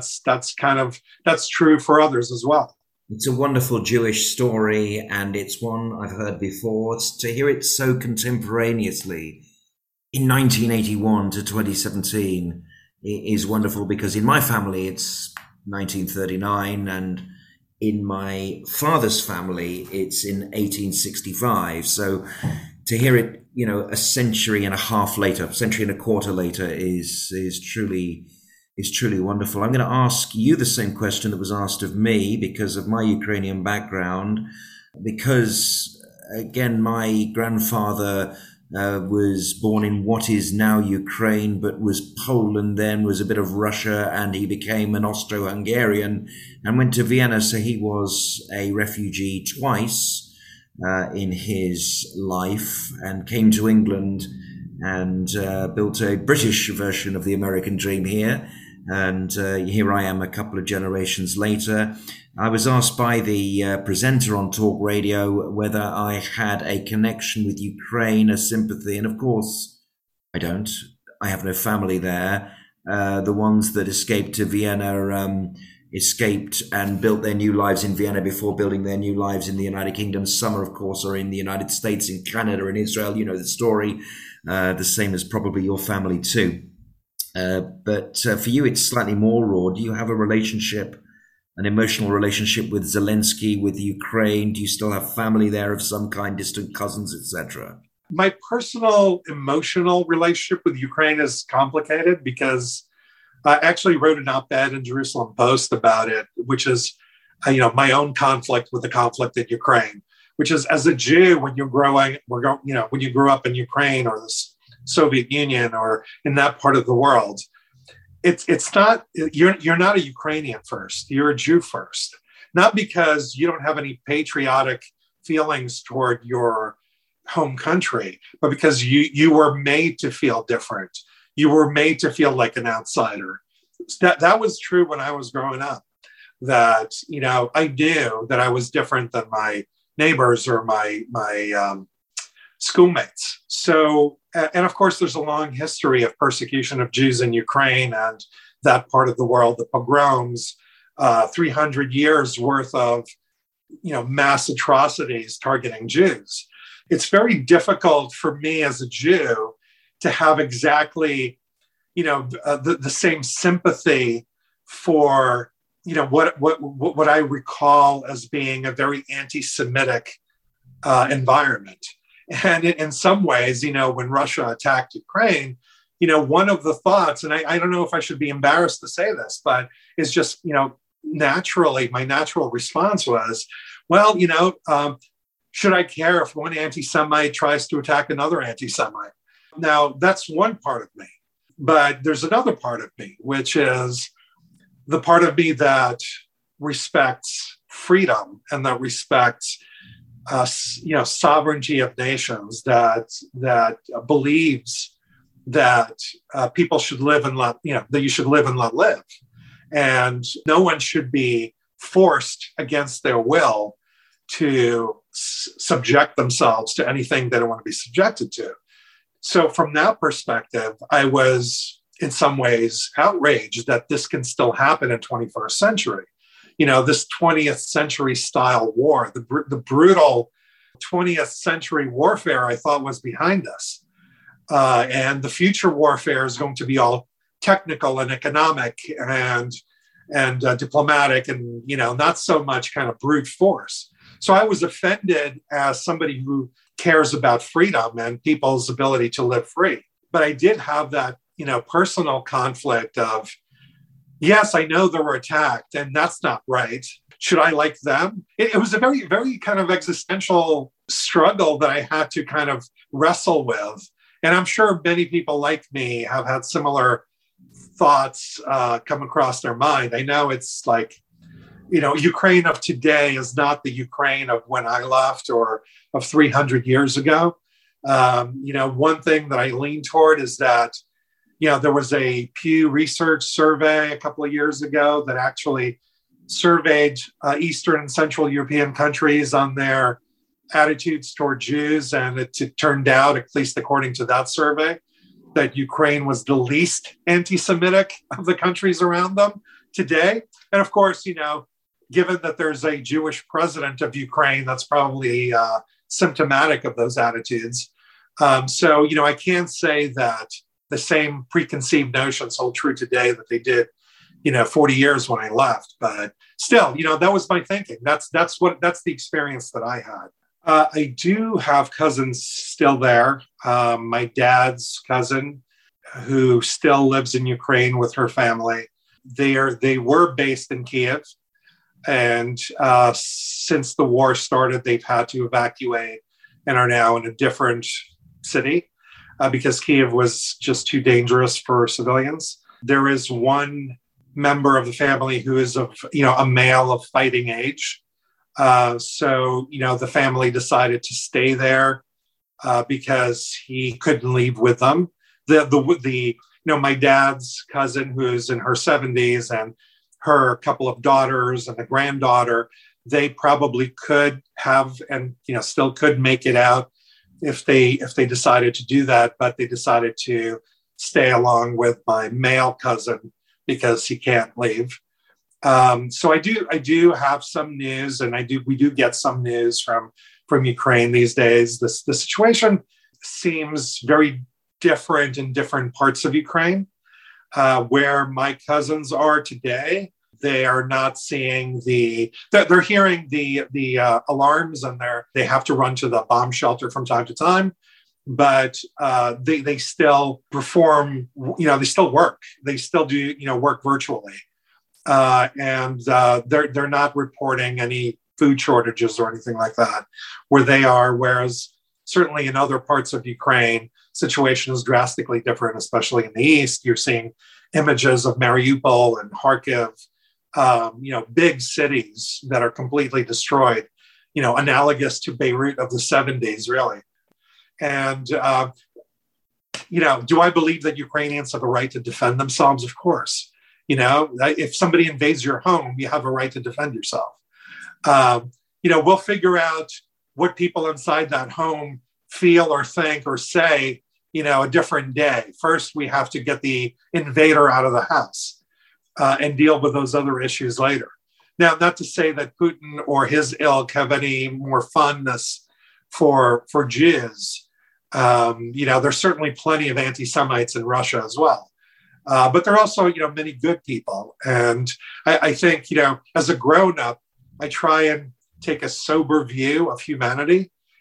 that's true for others as well. It's a wonderful Jewish story, and it's one I've heard before. To hear it so contemporaneously in 1981 to 2017 is wonderful, because in my family, it's 1939, and in my father's family, it's in 1865. So to hear it, a century and a half later, a century and a quarter later is truly wonderful. I'm going to ask you the same question that was asked of me because of my Ukrainian background, because, again, my grandfather was born in what is now Ukraine, but was Poland then, was a bit of Russia, and he became an Austro-Hungarian and went to Vienna. So he was a refugee twice in his life, and came to England and built a British version of the American dream here. And here I am a couple of generations later. I was asked by the presenter on Talk Radio whether I had a connection with Ukraine, a sympathy. And of course, I don't. I have no family there. The ones that escaped to Vienna escaped and built their new lives in Vienna before building their new lives in the United Kingdom. Some, of course, are in the United States, in Canada, in Israel. You know the story, the same as probably your family too. But for you, it's slightly more raw. Do you have a relationship, an emotional relationship with Zelensky, with Ukraine? Do you still have family there of some kind, distant cousins, etc.? My personal emotional relationship with Ukraine is complicated because I actually wrote an op-ed in Jerusalem Post about it, which is, my own conflict with the conflict in Ukraine, which is, as a Jew, when you grew up in Ukraine or the Soviet Union or in that part of the world, it's not, you're not a Ukrainian first, you're a Jew first. Not because you don't have any patriotic feelings toward your home country, but because you were made to feel different. You were made to feel like an outsider. That was true when I was growing up, that, I knew that I was different than my neighbors or my schoolmates. So, and of course, there's a long history of persecution of Jews in Ukraine and that part of the world, the pogroms, 300 years worth of, mass atrocities targeting Jews. It's very difficult for me as a Jew to have exactly, the same sympathy for, what I recall as being a very anti-Semitic environment. And in some ways, when Russia attacked Ukraine, one of the thoughts, and I don't know if I should be embarrassed to say this, but it's just, naturally, my natural response was, well, should I care if one anti-Semite tries to attack another anti-Semite? Now, that's one part of me. But there's another part of me, which is the part of me that respects freedom and that respects, sovereignty of nations, that believes that people should live and let, that you should live and let live. And no one should be forced against their will to subject themselves to anything they don't want to be subjected to. So from that perspective, I was in some ways outraged that this can still happen in 21st century. This 20th century style war, the brutal 20th century warfare I thought was behind us. And the future warfare is going to be all technical and economic and diplomatic and, not so much kind of brute force. So I was offended as somebody who cares about freedom and people's ability to live free. But I did have that, personal conflict of, yes, I know they were attacked and that's not right. Should I like them? It was a very, very kind of existential struggle that I had to kind of wrestle with. And I'm sure many people like me have had similar thoughts come across their mind. I know it's like, Ukraine of today is not the Ukraine of when I left or of 300 years ago. One thing that I lean toward is that, there was a Pew Research survey a couple of years ago that actually surveyed Eastern and Central European countries on their attitudes toward Jews. And it turned out, at least according to that survey, that Ukraine was the least anti-Semitic of the countries around them today. And of course, given that there's a Jewish president of Ukraine, that's probably symptomatic of those attitudes. So, I can't say that the same preconceived notions hold true today that they did, 40 years when I left. But still, that was my thinking. That's the experience that I had. I do have cousins still there. My dad's cousin, who still lives in Ukraine with her family, they were based in Kiev. And since the war started, they've had to evacuate and are now in a different city because Kiev was just too dangerous for civilians. There is one member of the family who is a male of fighting age. So the family decided to stay there because he couldn't leave with them. My dad's cousin, who's in her 70s, and her couple of daughters and a granddaughter, they probably could have and still could make it out if they decided to do that, but they decided to stay along with my male cousin because he can't leave. So I do have some news, and we do get some news from Ukraine these days. The situation seems very different in different parts of Ukraine. Where my cousins are today, they are not seeing they're hearing the alarms, and they have to run to the bomb shelter from time to time. But they still perform, they still work. They still do, work virtually. And they're not reporting any food shortages or anything like that where they are. Whereas certainly in other parts of Ukraine, situation is drastically different, especially in the east. You're seeing images of Mariupol and Kharkiv, big cities that are completely destroyed, analogous to Beirut of the 70s, really. And, do I believe that Ukrainians have a right to defend themselves? Of course. If somebody invades your home, you have a right to defend yourself. We'll figure out what people inside that home feel or think or say, a different day. First, we have to get the invader out of the house and deal with those other issues later. Now, not to say that Putin or his ilk have any more fondness for Jews. There's certainly plenty of anti-Semites in Russia as well. But there are also, many good people. And I think, as a grown-up, I try and take a sober view of humanity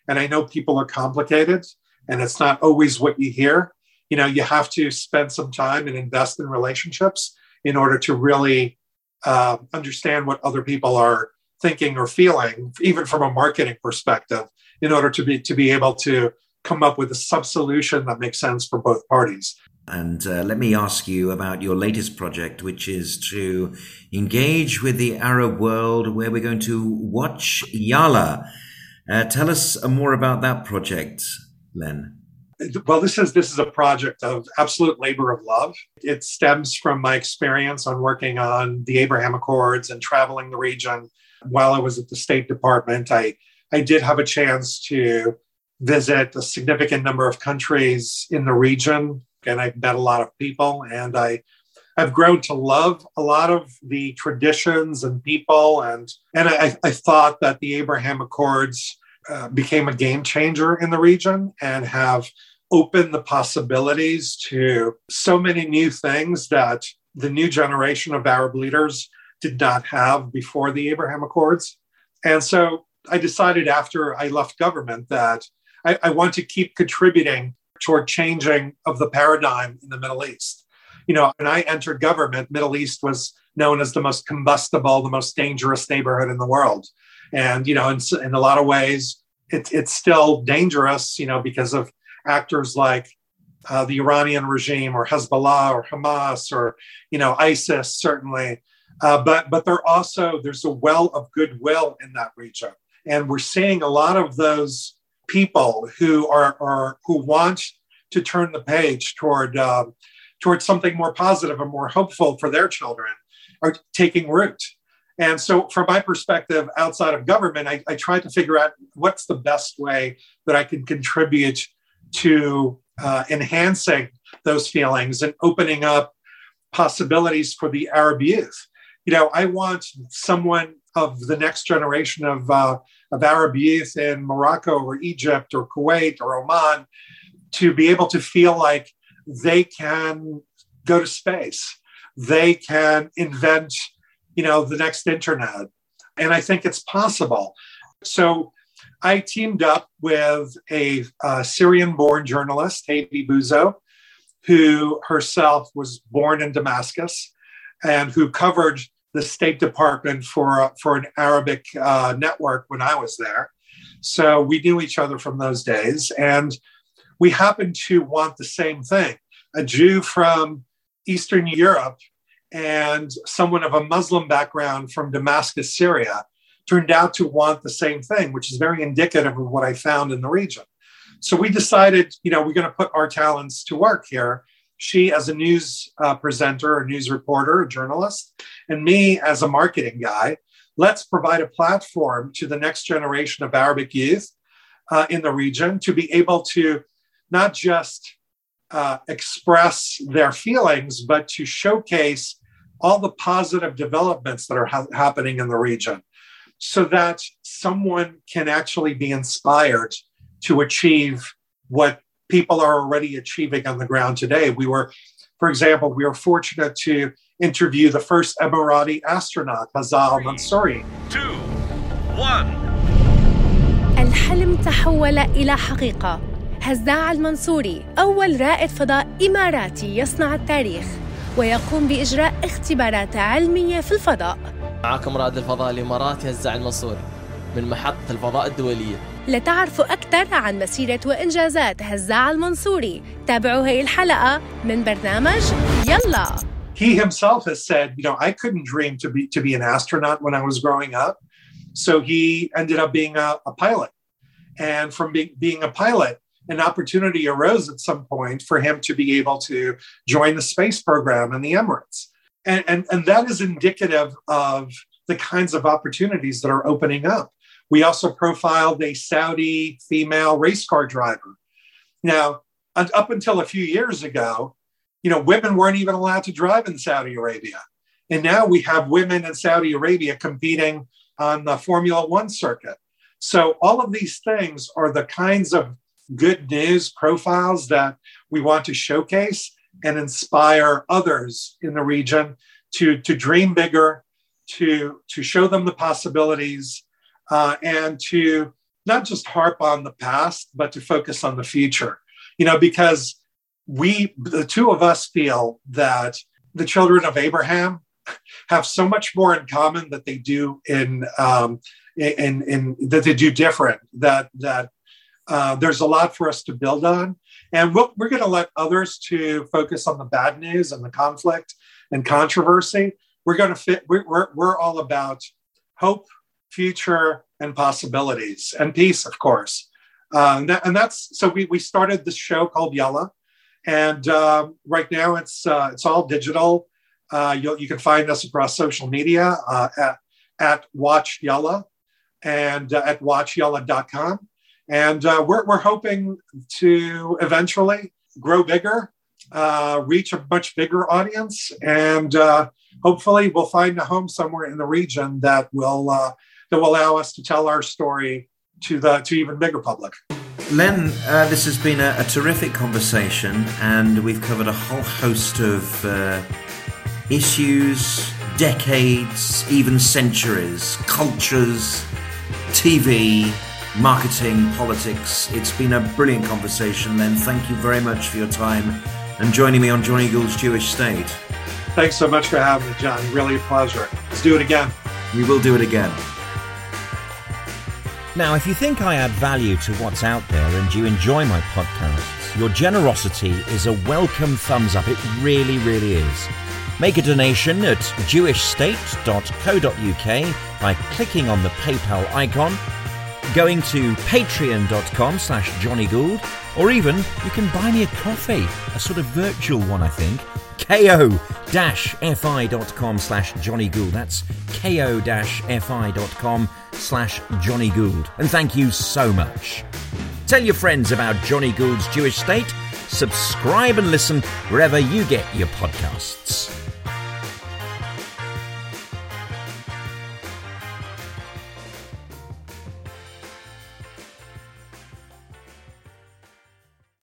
And I know people are complicated and it's not always what you hear. You have to spend some time and invest in relationships in order to really understand what other people are thinking or feeling, even from a marketing perspective, in order to be able to come up with a sub-solution that makes sense for both parties. And let me ask you about your latest project, which is to engage with the Arab world, where we're going to watch Yala. Tell us more about that project, Len. Well, this is a project of absolute labor of love. It stems from my experience on working on the Abraham Accords and traveling the region. While I was at the State Department, I did have a chance to visit a significant number of countries in the region, and I've met a lot of people, and I've grown to love a lot of the traditions and people, and I thought that the Abraham Accords became a game changer in the region and have opened the possibilities to so many new things that the new generation of Arab leaders did not have before the Abraham Accords. And so I decided after I left government that I want to keep contributing toward changing of the paradigm in the Middle East. When I entered government, Middle East was known as the most combustible, the most dangerous neighborhood in the world. And, in a lot of ways, it's still dangerous, because of actors like the Iranian regime or Hezbollah or Hamas or, ISIS, certainly. But there's a well of goodwill in that region. And we're seeing a lot of those people who want to turn the page toward something more positive and more hopeful for their children are taking root. And so from my perspective, outside of government, I tried to figure out what's the best way that I can contribute to enhancing those feelings and opening up possibilities for the Arab youth. I want someone of the next generation of Arab youth in Morocco or Egypt or Kuwait or Oman to be able to feel like they can go to space. They can invent, the next internet. And I think it's possible. So I teamed up with a Syrian-born journalist, Heidi Bouzo, who herself was born in Damascus and who covered the State Department for an Arabic network when I was there. So we knew each other from those days. And we happened to want the same thing. A Jew from Eastern Europe and someone of a Muslim background from Damascus, Syria, turned out to want the same thing, which is very indicative of what I found in the region. So we decided, we're going to put our talents to work here. She as a news presenter, a news reporter, a journalist, and me as a marketing guy. Let's provide a platform to the next generation of Arabic youth in the region to be able to not just express their feelings, but to showcase all the positive developments that are happening in the region so that someone can actually be inspired to achieve what people are already achieving on the ground today. For example, we were fortunate to interview the first Emirati astronaut, Hazza al-Mansouri. 2, 1. الحلم تحول إلى حقيقة. هزاع المنصوري أول رائد فضاء إماراتي يصنع التاريخ ويقوم بإجراء اختبارات علمية في الفضاء. معكم رائد الفضاء الإماراتي هزاع المنصوري من محطة الفضاء الدولية. لتعرفوا أكثر عن مسيرة وإنجازات هزاع المنصوري تابعوا هاي الحلقة من برنامج يلا. He himself has said, I couldn't dream to be an astronaut when I was growing up. So he ended up being a pilot. And from being a pilot, an opportunity arose at some point for him to be able to join the space program in the Emirates. And that is indicative of the kinds of opportunities that are opening up. We also profiled a Saudi female race car driver. Now, up until a few years ago, women weren't even allowed to drive in Saudi Arabia. And now we have women in Saudi Arabia competing on the Formula One circuit. So all of these things are the kinds of good news profiles that we want to showcase and inspire others in the region to dream bigger, to show them the possibilities, and to not just harp on the past, but to focus on the future, because the two of us feel that the children of Abraham have so much more in common that they do that they do different, that there's a lot for us to build on. And we're going to let others to focus on the bad news and the conflict and controversy. We're all about hope, future, and possibilities, and peace, of course. So we started this show called Yalla, and right now it's all digital. You can find us across social media at Watch Yalla and at watchyalla.com. And we're hoping to eventually grow bigger, reach a much bigger audience, and hopefully we'll find a home somewhere in the region that will allow us to tell our story to even bigger public. Len, this has been a terrific conversation, and we've covered a whole host of issues, decades, even centuries, cultures, TV, marketing, politics. It's been a brilliant conversation, Len. Thank you very much for your time and joining me on Johnny Gould's Jewish State. Thanks so much for having me, John. Really a pleasure. Let's do it again. We will do it again. Now, if you think I add value to what's out there and you enjoy my podcasts, your generosity is a welcome thumbs up. It really, really is. Make a donation at jewishstate.co.uk by clicking on the PayPal icon, going to patreon.com/Johnny Gould, or even you can buy me a coffee, a sort of virtual one, I think, ko-fi.com/Johnny Gould. That's ko-fi.com/Johnny Gould. And thank you so much. Tell your friends about Johnny Gould's Jewish State. Subscribe and listen wherever you get your podcasts.